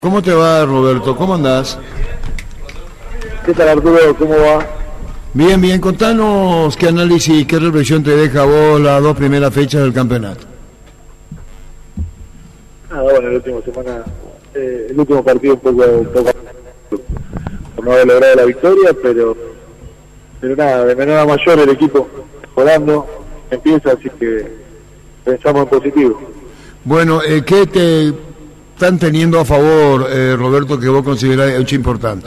¿Cómo te va, Roberto? ¿Cómo andás? ¿Qué tal, Arturo? ¿Cómo va? Bien, bien. Contanos qué análisis, qué reflexión te deja a vos las dos primeras fechas del campeonato. Bueno, la última semana, el último partido un poco por no haber logrado la victoria, pero nada, de menor a mayor el equipo mejorando, empieza, así que pensamos en positivo. Bueno, ¿qué te están teniendo a favor, Roberto, que vos considerás hecho importante?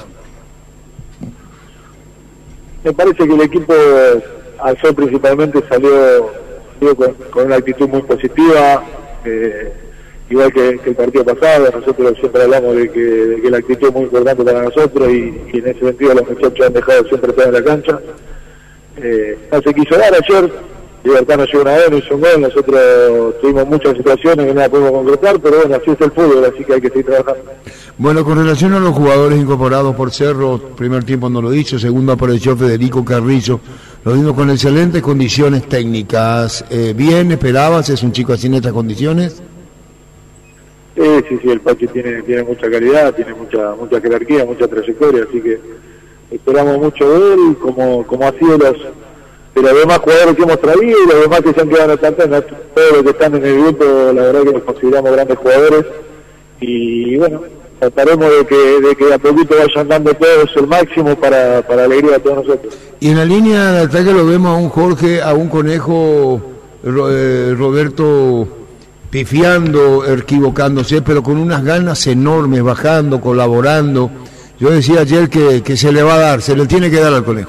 Me parece que el equipo, al ser principalmente, salió con una actitud muy positiva, igual que el partido pasado. Nosotros siempre hablamos de que la actitud es muy importante para nosotros y en ese sentido los muchachos han dejado siempre todo en la cancha. No se quiso dar ayer, Libertad nos llegó una vez, nos hizo un gol, nosotros tuvimos muchas situaciones que no la pudimos concretar, pero bueno, así es el fútbol, así que hay que seguir trabajando. Bueno, con relación a los jugadores incorporados por Cerro, primer tiempo no lo hizo, segundo apareció Federico Carrillo, lo vimos con excelentes condiciones técnicas. ¿Bien esperabas? ¿Es un chico así en estas condiciones? Sí, el Pachi tiene mucha calidad, tiene mucha jerarquía, mucha trayectoria, así que esperamos mucho de él, como ha sido de los demás jugadores que hemos traído y los demás que se han quedado en el plantel. Todos los que están en el grupo, la verdad que los consideramos grandes jugadores y bueno, trataremos de que a poquito vayan dando todos el máximo para alegría de todos nosotros. Y en la línea de ataque lo vemos a un Jorge, a un Conejo, Roberto, pifiando, equivocándose, pero con unas ganas enormes, bajando, colaborando. Yo decía ayer que se le va a dar, se le tiene que dar al Conejo.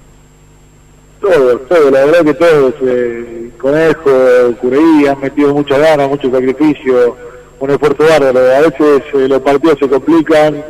Todo, la verdad que todos, Conejo, Cureí, han metido mucha ganas, mucho sacrificio, un esfuerzo bárbaro. A veces los partidos se complican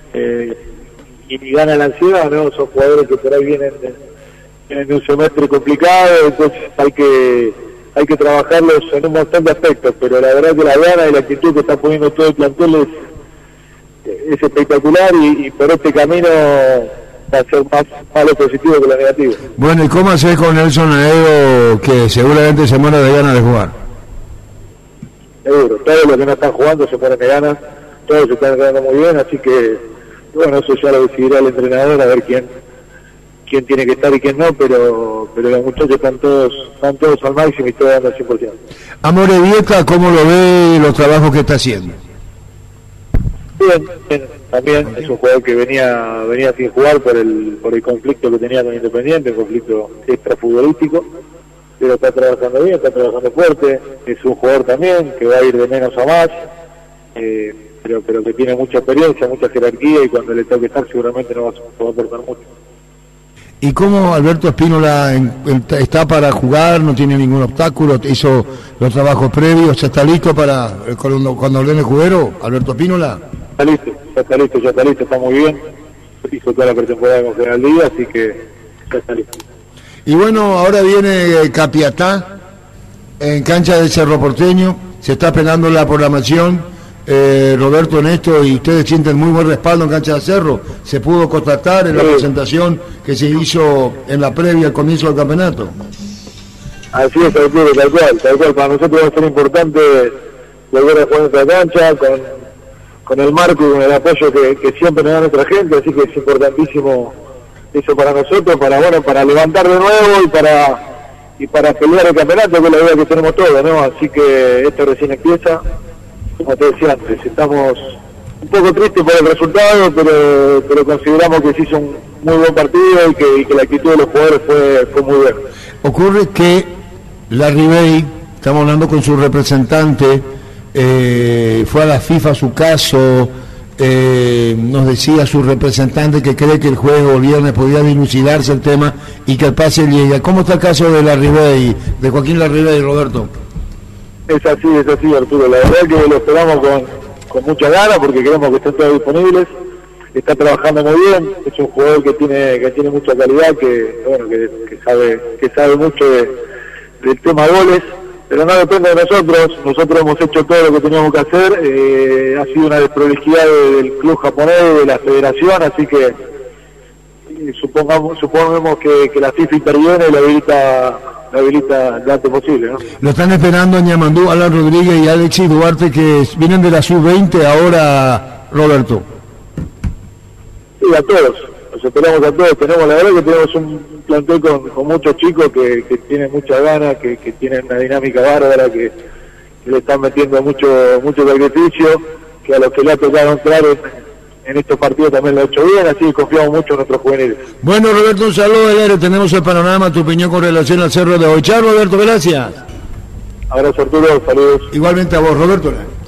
y gana la ansiedad, ¿no? Son jugadores que por ahí vienen en un semestre complicado, entonces hay que trabajarlos en un montón de aspectos, pero la verdad que la gana y la actitud que está poniendo todo el plantel es espectacular y por este camino va a ser más lo positivo que lo negativo. Bueno, ¿y cómo haces con Nelson Aedo, que seguramente se muere de ganas de jugar? Seguro, todos los que no están jugando se ponen de ganas, todos se están quedando muy bien, así que bueno, eso ya lo decidirá el entrenador, a ver quién tiene que estar y quién no, pero los muchachos están todos al máximo y todos dando al 100%. Amorebieta, ¿cómo lo ve los trabajos que está haciendo? Bien, también es un jugador que venía sin jugar por el conflicto que tenía con Independiente, un conflicto extrafutbolístico, pero está trabajando bien, está trabajando fuerte, es un jugador también que va a ir de menos a más, pero que tiene mucha experiencia, mucha jerarquía y cuando le toque estar seguramente no va a aportar mucho. ¿Y cómo Alberto Espínola está para jugar? ¿No tiene ningún obstáculo? ¿Hizo los trabajos previos? ¿Ya está listo para cuando ordene Jubero, Alberto Espínola? Ya está listo, está muy bien. Hizo toda la pretemporada con General Díaz, así que ya está listo. Y bueno, ahora viene Capiatá, en cancha del Cerro Porteño, se está pegando la programación. Roberto, en esto, y ustedes sienten muy buen respaldo en cancha de Cerro, se pudo constatar en la presentación que se hizo en la previa al comienzo del campeonato. Así es, tal cual, para nosotros va a ser importante volver a jugar en nuestra cancha, con el marco y con el apoyo que siempre nos da nuestra gente, así que es importantísimo eso para nosotros, para levantar de nuevo y para pelear el campeonato, que es la idea que tenemos todos, ¿no? Así que esto recién empieza. Como te decía antes, estamos un poco tristes por el resultado, pero consideramos que se hizo un muy buen partido y que la actitud de los jugadores fue muy buena. Ocurre que Larry Bay, estamos hablando con su representante, fue a la FIFA su caso, nos decía su representante que cree que el jueves o el viernes podía dilucidarse el tema y que el pase llega. ¿Cómo está el caso de Larry Bay, de Joaquín Larry Bay, Roberto? Es así, Arturo. La verdad que lo esperamos con mucha ganas porque queremos que estén todos disponibles. Está trabajando muy bien. Es un jugador que tiene mucha calidad, que sabe mucho del tema goles, pero no depende de nosotros. Nosotros hemos hecho todo lo que teníamos que hacer. Ha sido una desprolijidad del club japonés, de la federación, así que suponemos que la FIFA interviene y la habilita lo antes posible, ¿no? Lo están esperando Ñamandú, Alan Rodríguez y Alexis Duarte, que vienen de la sub-20 ahora Roberto? Sí, a todos, nos esperamos a todos. La verdad que tenemos un plantel con muchos chicos que tienen muchas ganas, que tienen una dinámica bárbara, que le están metiendo mucho sacrificio, que a los que le ha tocado entrar en estos partidos también lo ha hecho bien, así que confiamos mucho en nuestros juveniles. Bueno, Roberto, un saludo del aire, tenemos el panorama, tu opinión con relación al cerro de hoy. Chao, Roberto, gracias. Abrazo, Arturo, saludos. Igualmente a vos, Roberto.